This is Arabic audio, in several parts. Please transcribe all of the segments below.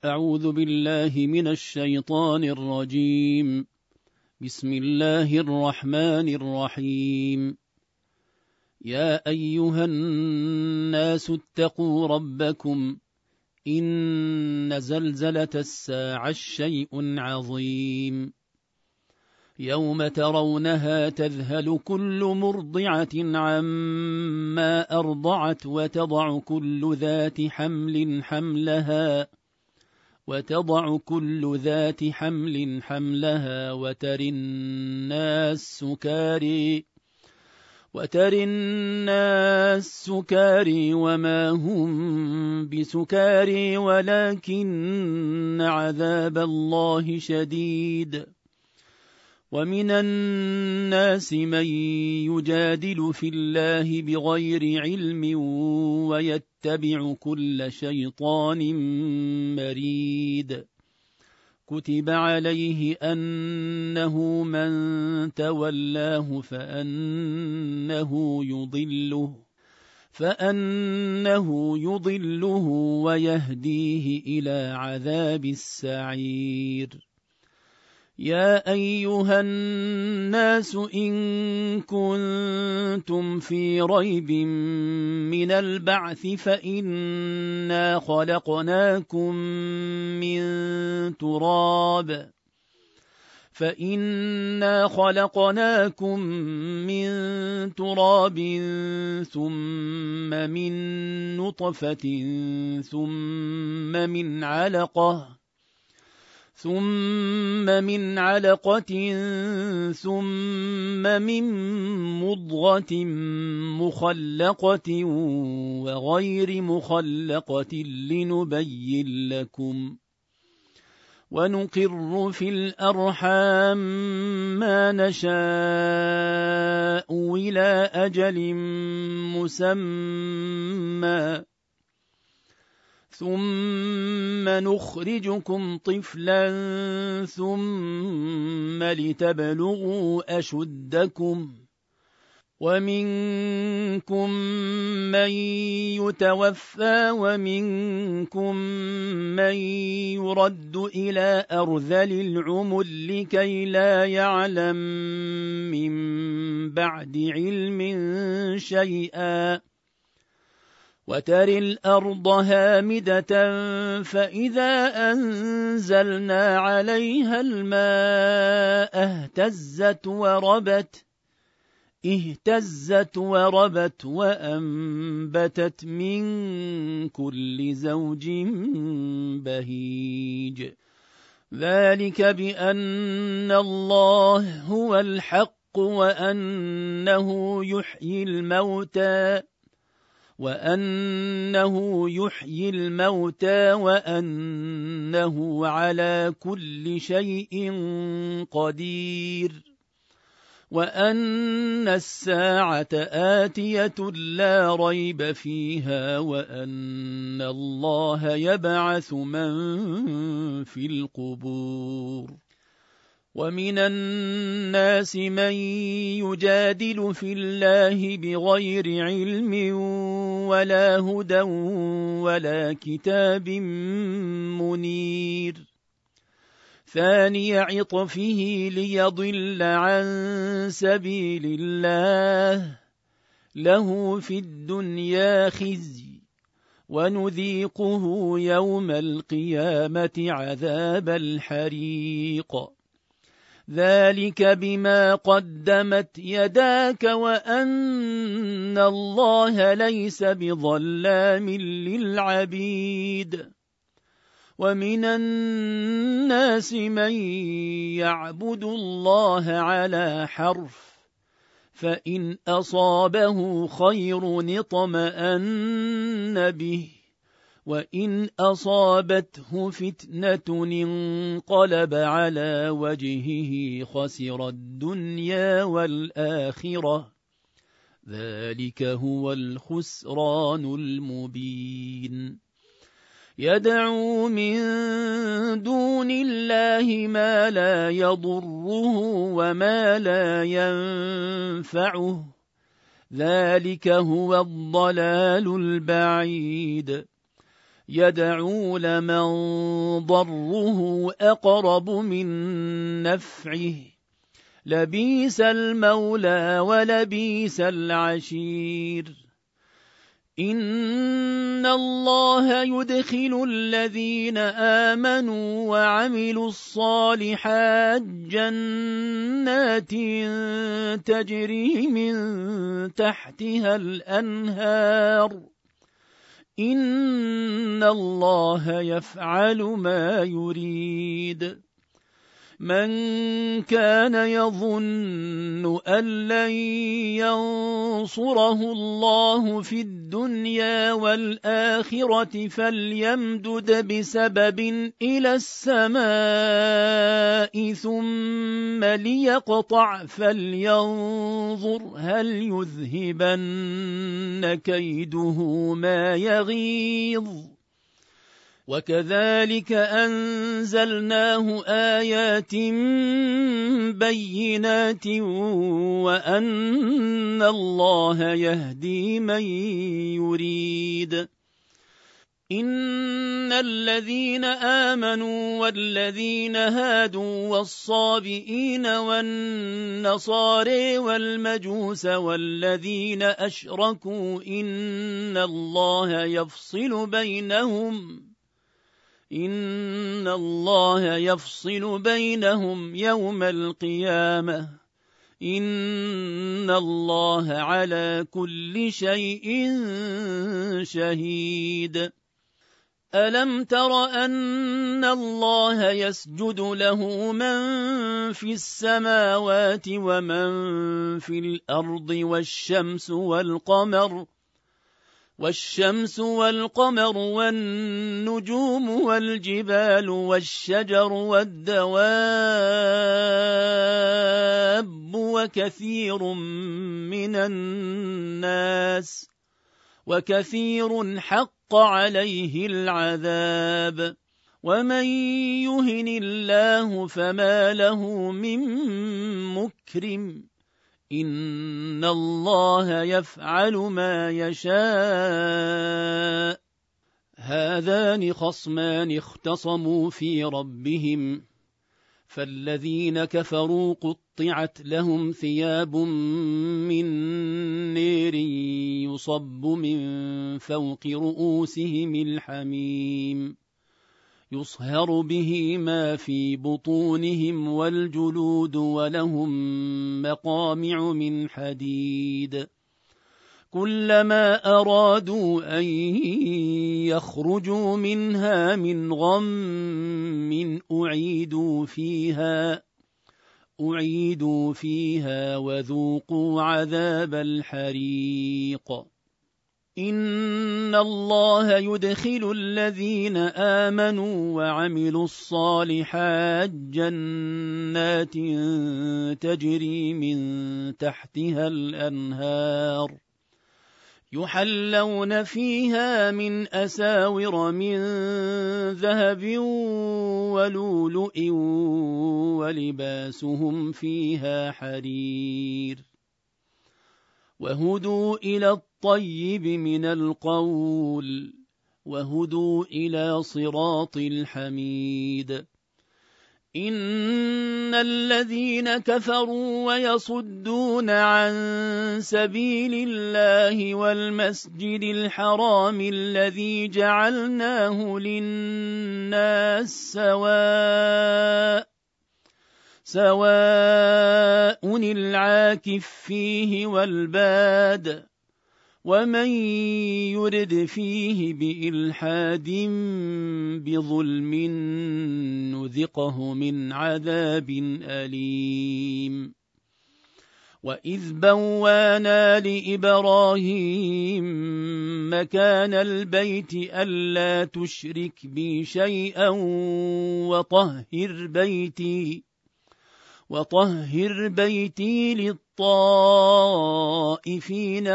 أعوذ بالله من الشيطان الرجيم. بسم الله الرحمن الرحيم. يا أيها الناس اتقوا ربكم إن زلزلة الساعة شيء عظيم يوم ترونها تذهل كل مرضعة عما أرضعت وتضع كل ذات حمل حملها وترى الناس سكاري وما هم بسكاري ولكن عذاب الله شديد. ومن الناس من يجادل في الله بغير علم ويتبع كل شيطان مريد. كتب عليه أنه من تولاه فأنه يضله ويهديه إلى عذاب السعير. يا أيها الناس إن كنتم في ريب من البعث فإنا خلقناكم من تراب ثم من نطفة ثم من علقة ثم من مضغة مخلقة وغير مخلقة لنبين لكم. ونقر في الأرحام ما نشاء إلى أجل مسمى ثم نخرجكم طفلا ثم لتبلغوا أشدكم. ومنكم من يتوفى ومنكم من يرد إلى أرذل العمر لكي لا يعلم من بعد علم شيئا. وترى الأرض هامدة فإذا أنزلنا عليها الماء اهتزت وربت وأنبتت من كل زوج بهيج. ذلك بأن الله هو الحق وأنه يحيي الموتى وأنه على كل شيء قدير. وأن الساعة آتية لا ريب فيها وأن الله يبعث من في القبور. ومن الناس من يجادل في الله بغير علم ولا هدى ولا كتاب منير. ثاني عطفه ليضل عن سبيل الله له في الدنيا خزي ونذيقه يوم القيامة عذاب الحريق. ذلك بما قدمت يداك وأن الله ليس بظلام للعبيد. ومن الناس من يعبد الله على حرف فإن أصابه خير اطمأن به وإن أصابته فتنة انقلب على وجهه خسر الدنيا والآخرة. ذلك هو الخسران المبين. يدعو من دون الله ما لا يضره وما لا ينفعه ذلك هو الضلال البعيد. يدعو لمن ضره أقرب من نفعه لبئس المولى ولبئس العشير إن الله يدخل الذين آمنوا وعملوا الصالحات جنات تجري من تحتها الأنهار إن الله يفعل ما يريد من كان يظن أن لن ينصره الله في الدنيا والآخرة فليمدد بسبب إلى السماء ثم ليقطع فلينظر هل يذهبن كيده ما يغيظ وكذلك أنزلناه آيات بينات وأن الله يهدي من يريد إن الذين آمنوا والذين هادوا والصابئين والنصارى والمجوس والذين أشركوا إن الله يفصل بينهم يوم القيامة إن الله على كل شيء شهيد ألم تر أن الله يسجد له من في السماوات ومن في الأرض والشمس والقمر والنجوم والجبال والشجر والدواب وكثير حق عليه العذاب ومن يهن الله فما له من مكرم إن الله يفعل ما يشاء هذان خصمان اختصموا في ربهم فالذين كفروا قطعت لهم ثياب من نير يصب من فوق رؤوسهم الحميم يصهر به ما في بطونهم والجلود ولهم مقامع من حديد كلما أرادوا أن يخرجوا منها من غم أعيدوا فيها وذوقوا عذاب الحريق إن الله يدخل الذين آمنوا وعملوا الصالحات جنات تجري من تحتها الأنهار يحلون فيها من أساور من ذهب ولؤلؤ ولباسهم فيها حرير وهدوا إلى الطيب من القول وهدوا إلى صراط الحميد إن الذين كفروا ويصدون عن سبيل الله والمسجد الحرام الذي جعلناه للناس سواء العاكف فيه والباد ومن يرد فيه بإلحاد بظلم نذقه من عذاب أليم وإذ بوانا لإبراهيم مكان البيت ألا تشرك بي شيئا وطهر بيتي للطائفين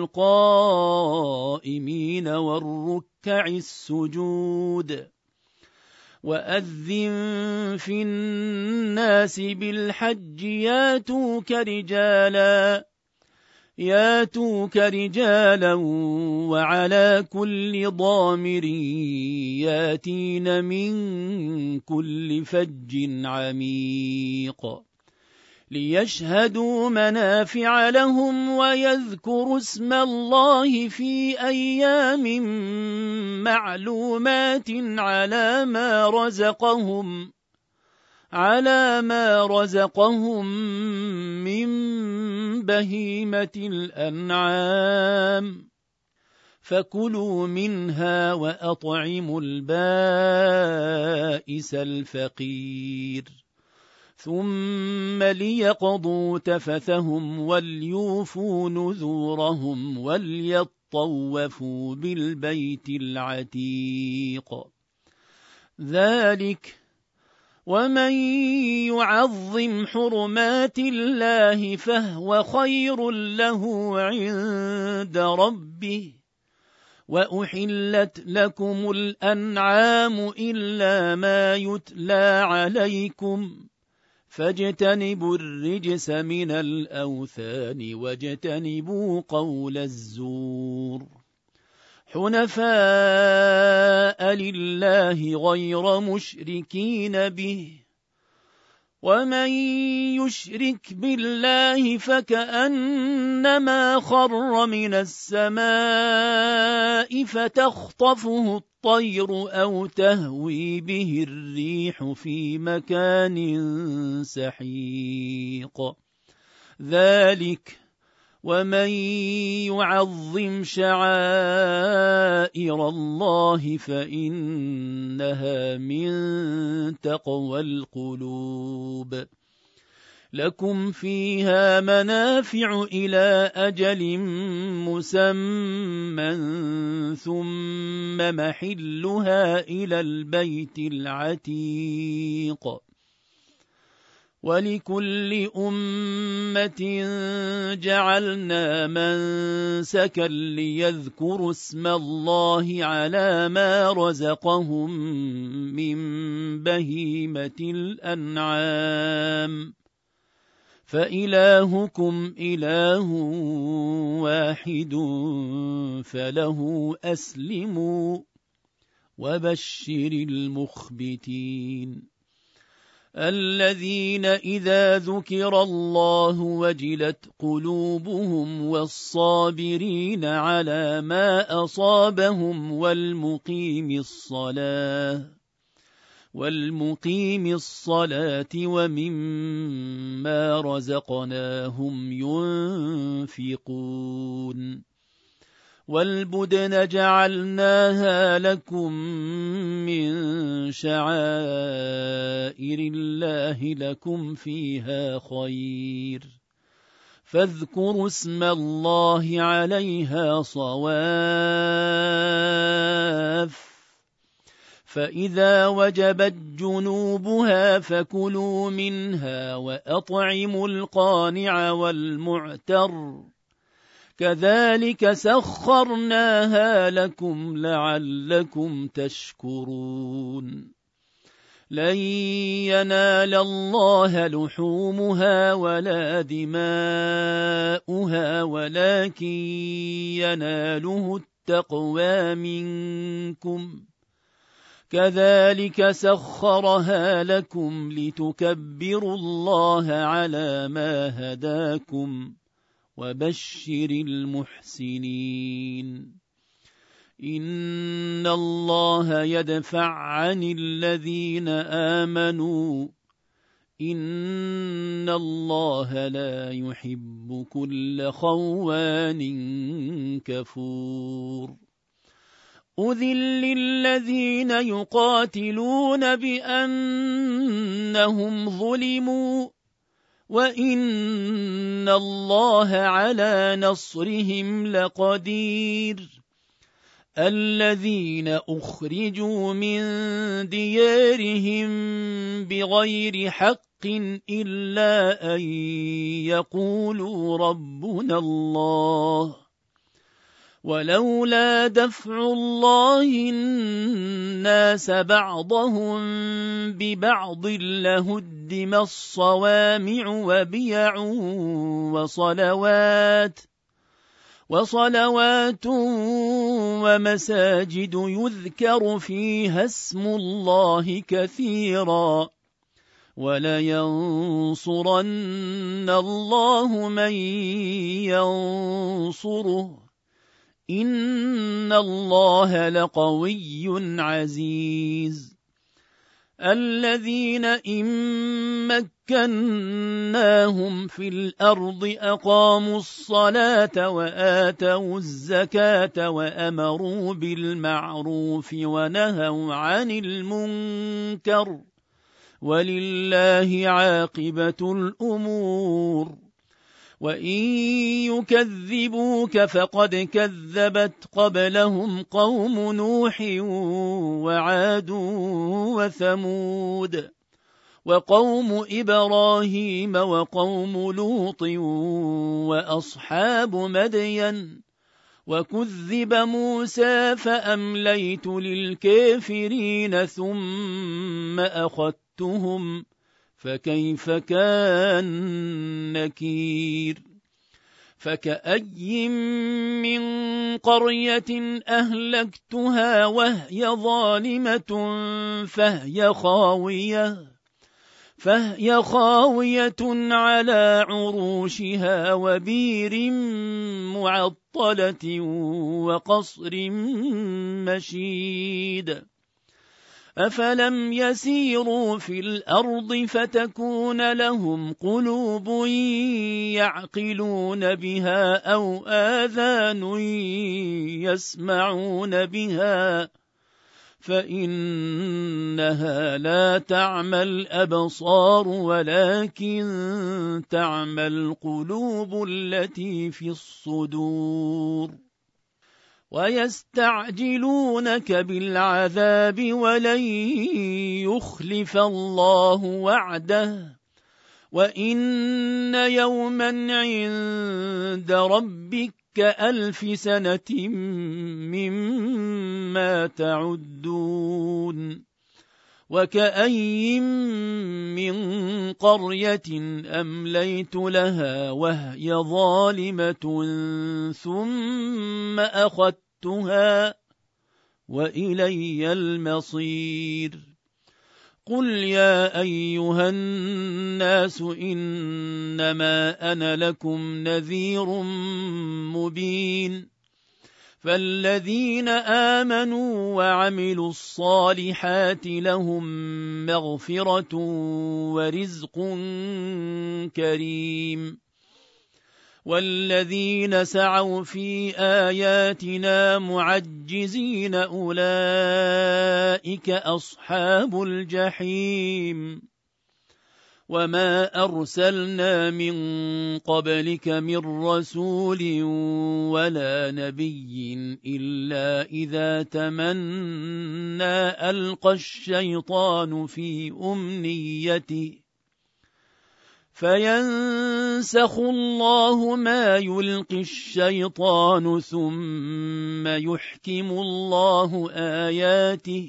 والقائمين والركع السجود وأذن في الناس بالحج ياتوك رجالا ياتوك رجالا وعلى كل ضامر ياتين من كل فج عميق ليشهدوا منافع لهم ويذكروا اسم الله في أيام معلومات على ما رزقهم من بهيمة الأنعام فكلوا منها وأطعموا البائس الفقير ثم ليقضوا تفثهم وليوفوا نذورهم وليطوفوا بالبيت العتيق ذلك ومن يعظم حرمات الله فهو خير له عند ربه وأحلت لكم الأنعام إلا ما يتلى عليكم فاجتنبوا الرجس من الأوثان واجتنبوا قول الزور حنفاء لله غير مشركين به ومن يشرك بالله فكأنما خر من السماء فتخطفه الطير أو تهوي به الريح في مكان سحيق ذلك ومن يعظم شعائر الله فإنها من تقوى القلوب لكم فيها منافع إلى أجل مسمى ثم محلها إلى البيت العتيق ولكل أمة جعلنا منسكا ليذكروا اسم الله على ما رزقهم من بهيمة الأنعام فإلهكم إله واحد فله أسلموا وبشر المخبتين الذين إذا ذكر الله وجلت قلوبهم والصابرين على ما أصابهم والمقيم الصلاة ومما رزقناهم ينفقون والبدن جعلناها لكم من شعائر الله لكم فيها خير فاذكروا اسم الله عليها صواف فإذا وجبت جنوبها فكلوا منها وأطعموا القانع والمعتر كذلك سخرناها لكم لعلكم تشكرون لن ينال الله لحومها ولا دماؤها ولكن يناله التقوى منكم كذلك سخرها لكم لتكبروا الله على ما هداكم وبشر المحسنين إن الله يدفع عن الذين آمنوا إن الله لا يحب كل خوان كفور أذل للذين يقاتلون بأنهم ظلموا وإن الله على نصرهم لقدير الذين أخرجوا من ديارهم بغير حق إلا أن يقولوا ربنا الله ولولا دفع الله الناس بعضهم ببعض لهدم الصوامع وبيع وصلوات وصلوات ومساجد يذكر فيها اسم الله كثيرا ولينصرن الله من ينصره إن الله لقوي عزيز الذين إن مكناهم في الأرض أقاموا الصلاة وآتوا الزكاة وأمروا بالمعروف ونهوا عن المنكر ولله عاقبة الأمور وإن يكذبوك فقد كذبت قبلهم قوم نوح وعاد وثمود وقوم إبراهيم وقوم لوط وأصحاب مدين وكذب موسى فأمليت للكافرين ثم أخذتهم فكيف كان نكير فكأي من قرية أهلكتها وهي ظالمة فهي خاوية على عروشها وبير معطلة وقصر مشيد أفلم يسيروا في الأرض فتكون لهم قلوب يعقلون بها أو آذان يسمعون بها فإنها لا تعمى الأبصار ولكن تعمى القلوب التي في الصدور ويستعجلونك بالعذاب ولن يخلف الله وعده وإن يوما عند ربك كألف سنة مما تعدون وكأي من قرية أمليت لها وهي ظالمة ثم أخذتها وإلي المصير قل يا أيها الناس إنما أنا لكم نذير مبين فالذين آمنوا وعملوا الصالحات لهم مغفرة ورزق كريم والذين سعوا في آياتنا معجزين أولئك أصحاب الجحيم وما أرسلنا من قبلك من رسول ولا نبي إلا إذا تمنى ألقى الشيطان في أمنيته فينسخ الله ما يلقي الشيطان ثم يحكم الله آياته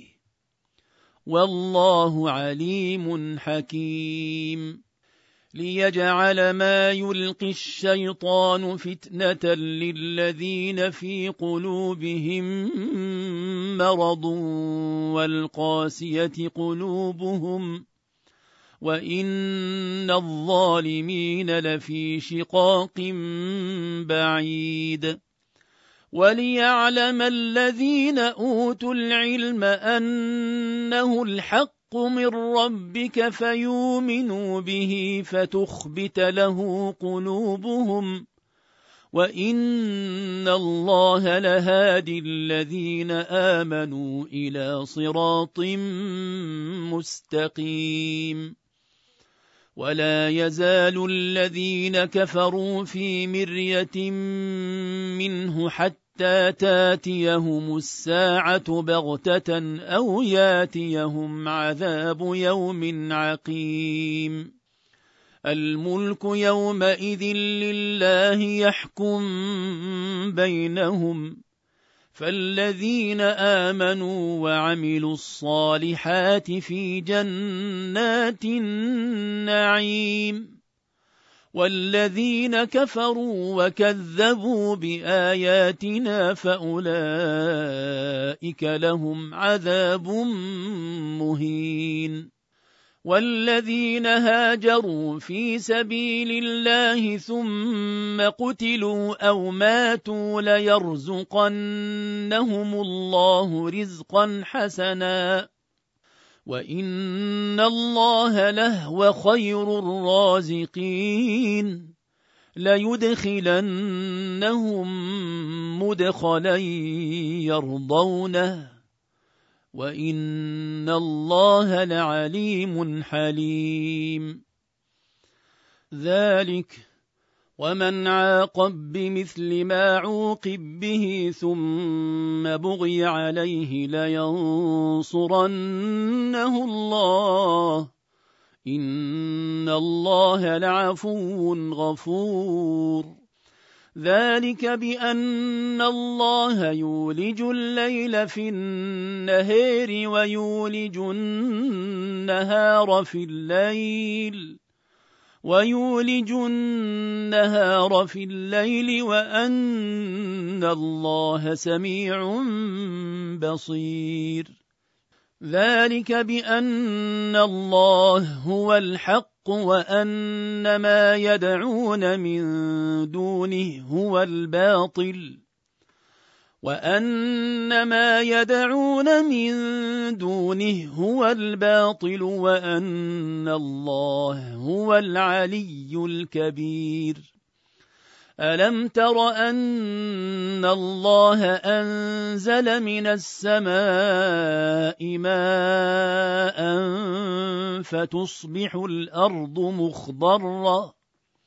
والله عليم حكيم ليجعل ما يلقي الشيطان فتنة للذين في قلوبهم مرض والقاسية قلوبهم وإن الظالمين لفي شقاق بعيد وليعلم الذين أوتوا العلم أنه الحق من ربك فيؤمنوا به فتخبت له قلوبهم وإن الله لهادي الذين آمنوا إلى صراط مستقيم ولا يزال الذين كفروا في مرية منه حتى تاتيهم الساعة بغتة أو ياتيهم عذاب يوم عقيم الملك يومئذ لله يحكم بينهم فالذين آمنوا وعملوا الصالحات في جنات النعيم والذين كفروا وكذبوا بآياتنا فأولئك لهم عذاب مهين والذين هاجروا في سبيل الله ثم قتلوا أو ماتوا ليرزقنهم الله رزقا حسنا وإن الله لهو خير الرازقين ليدخلنهم مدخلا يرضونه وإن الله لعليم حليم ذلك ومن عاقب بمثل ما عوقب به ثم بغي عليه لينصرنه الله إن الله لعفو غفور ذلك بأن الله يولج الليل في النهار ويولج النهار في الليل وأن الله سميع بصير ذلك بأن الله هو الحق وأن ما يدعون من دونه هو الباطل وأن الله هو العلي الكبير ألم تر أن الله أنزل من السماء ماء فتصبح الأرض مخضرة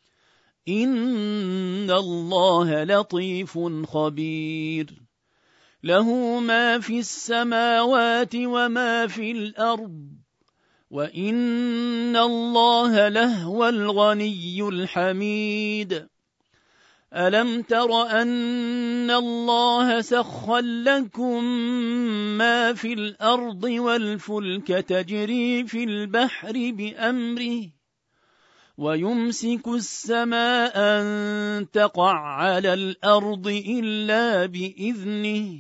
إن الله لطيف خبير له ما في السماوات وما في الأرض وإن الله لهو الغني الحميد ألم تر أن الله سخر لكم ما في الأرض والفلك تجري في البحر بأمره ويمسك السماء أن تقع على الأرض إلا بإذنه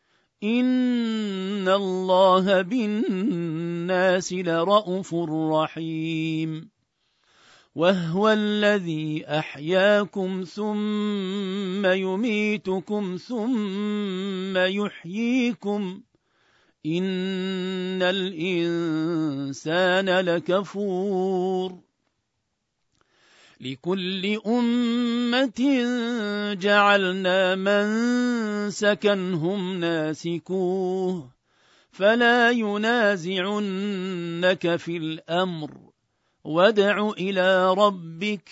إن الله بالناس لرءوف رحيم وهو الذي أحياكم ثم يميتكم ثم يحييكم إن الإنسان لكفور لكل أمة جعلنا منسكا هم ناسكوه فلا ينازعنك في الأمر وادع إلى ربك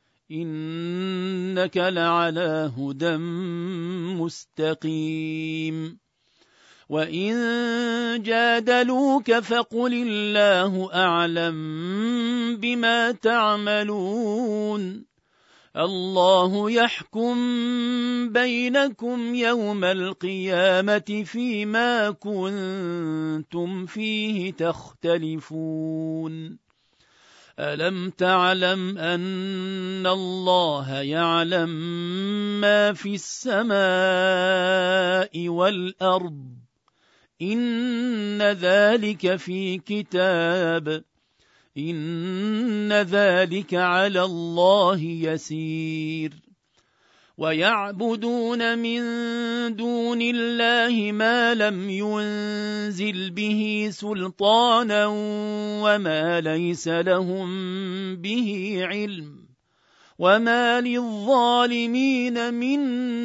إنك لعلى هدى مستقيم وإن جادلوك فقل الله أعلم بما تعملون الله يحكم بينكم يوم القيامة فيما كنتم فيه تختلفون ألم تعلم أن الله يعلم ما في السماء والأرض إن ذلك في كتاب إن ذلك على الله يسير ويعبدون من دون الله ما لم ينزل به سلطانا وما ليس لهم به علم وما للظالمين من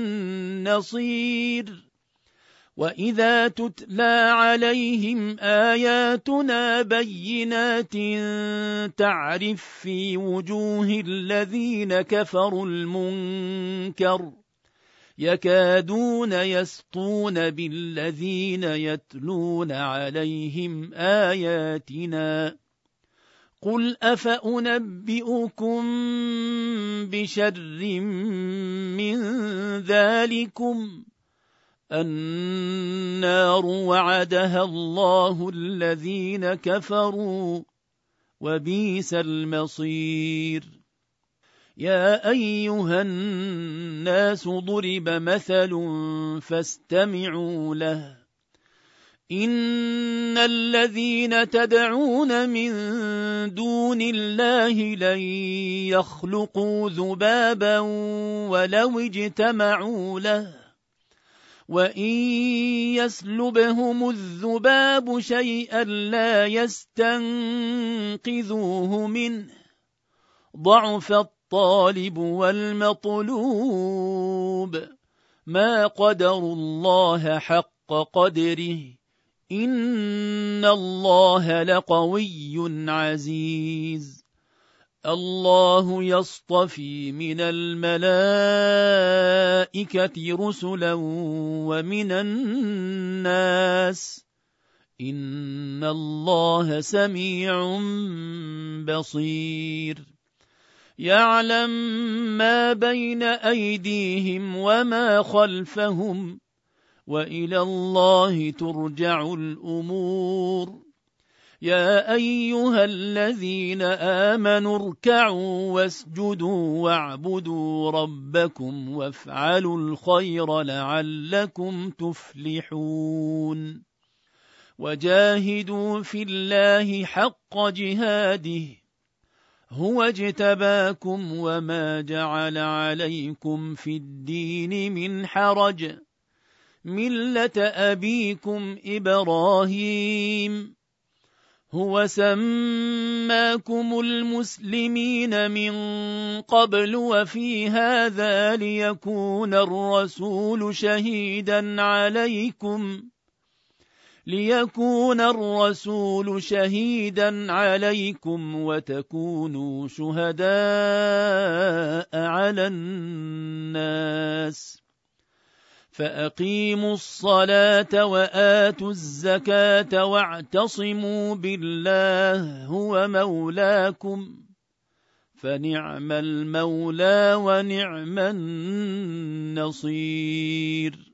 نصير وإذا تتلى عليهم آياتنا بينات تعرف في وجوه الذين كفروا المنكر يكادون يسطون بالذين يتلون عليهم آياتنا قل أفأنبئكم بشر من ذلكم النار وعدها الله الذين كفروا وبئس المصير يا أيها الناس ضرب مثل فاستمعوا له إن الذين تدعون من دون الله لن يخلقوا ذبابا ولو اجتمعوا له وإن يسلبهم الذباب شيئا لا يستنقذوه منه ضعف الطالب والمطلوب ما قدروا الله حق قدره إن الله لقوي عزيز الله يصطفي من الملائكة رسلا ومن الناس إن الله سميع بصير يعلم ما بين أيديهم وما خلفهم وإلى الله ترجع الأمور يا أيها الذين آمنوا اركعوا واسجدوا واعبدوا ربكم وافعلوا الخير لعلكم تفلحون وجاهدوا في الله حق جهاده هو اجتباكم وما جعل عليكم في الدين من حرج ملة أبيكم إبراهيم هو سماكم المسلمين من قبل وفي هذا ليكون الرسول شهيدا عليكم وتكونوا شهداء على الناس فأقيموا الصلاة وآتوا الزكاة واعتصموا بالله هو مولاكم فنعم المولى ونعم النصير